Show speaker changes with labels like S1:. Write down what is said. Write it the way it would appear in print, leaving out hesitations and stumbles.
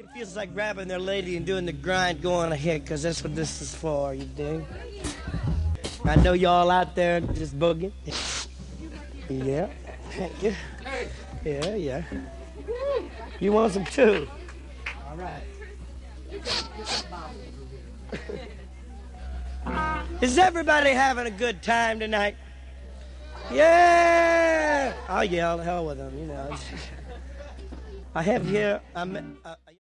S1: feels like grabbing their lady and doing the grind, going ahead, because that's what this is for, you dig? I know y'all out there just booging. Yeah, thank you. Yeah. You want some too? All right. Is everybody having a good time tonight? Yeah! I'll yell, hell with them, you know. I have here,